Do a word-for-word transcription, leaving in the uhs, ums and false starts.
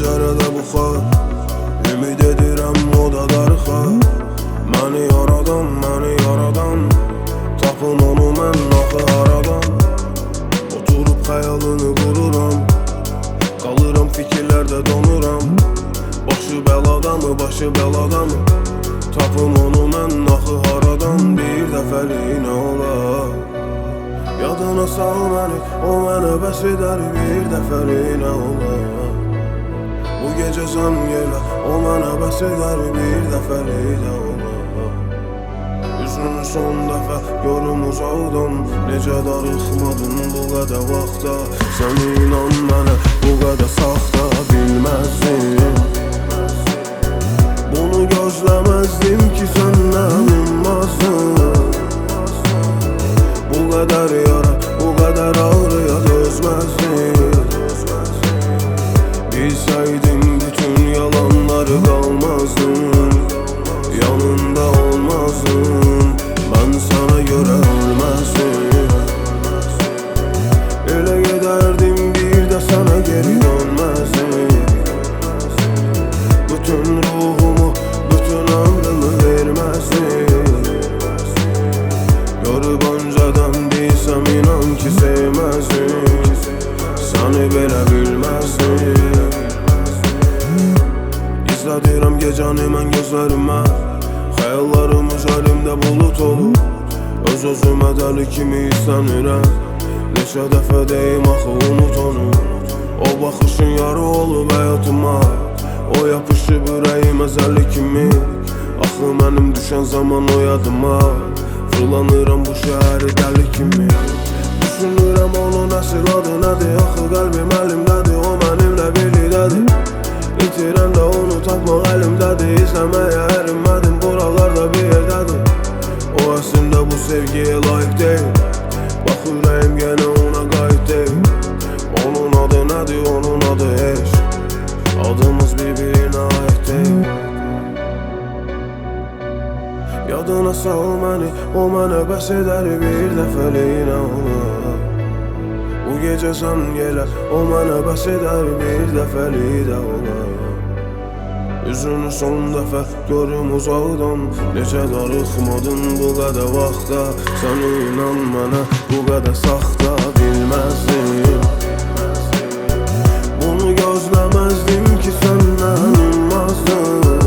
pəncərədə buxar, ümid edirəm o da darıxar. Məni yaradan, məni yaradan, tapın onu mən axı haradan. Oturub xəyalını qururam, qalıram fikirlərdə donuram. Başı bəladamı, başı bəladamı, tapın onu mən axı haradan. Bir dəfəliyinə olar, yadına sal məni, o mənə bəs edər. Bir dəfəliyinə olar, bu gecə sən gələ, o mənə bəs edər. Bir dəfəliyinə olar, üzünü son dəfə görüm uzaqdan. Necə darıxmadın bu qədər vaxta, sən inan mənə bu qədər saxta. Bilməzdim, bunu gözləməzdim ki səndən ummazdın. Bu qədər yara, bu qədər ağrıya dözməzdim. Bilsəydim bütün yalanları qalmazdım, yanında olmazdım. Mən sana görə ölməzdim, elə gedərdim bir də sənə geri dönməzdim. Bütün ruhumu, bütün ömrümü verməzdim. Görüb öncədən bilsəm inan ki sevməzdim, səni belə bilməzdim. İzlədirəm gecəni mən gözlərimə, xəyallarım üzərimdə bulut olur. Öz-özümə dəli kimi istənirəm, neçə dəfə deyim axı unut onu. O baxışın yarı olub həyatıma, o yapışıb ürəyimə zəli kimi. Axı mənim düşən zaman o yadıma, fırlanıram bu şəhəri dəli kimi. Düşünürəm onun əsl adı nədir, axı qəlbim əlimdədir, o mənimlə birlikdədir. İtirəndə onu tapmaq əlimdədir, izləməyə ərinmədim, buralarda bir yerdədir. O əslində bu sevgiyə layiq deyil, bax ürəyim yenə ona qayıt deyil. Onun adı nədir, onun adı heç, adımız bir-birinə aid deyil. Yadına sal məni, o mənə bəs edər. Bir dəfəliyinə olar, bu gecə sən gələ, o mənə bəs edər. Bir dəfəlikdə olar, üzünü son dəfə görüm uzaqdan. Necə darıxmadın bu qədər vaxta, sən inan mənə bu qədər saxta. Bilməzdim, bunu gözləməzdim ki səndən ummazdın.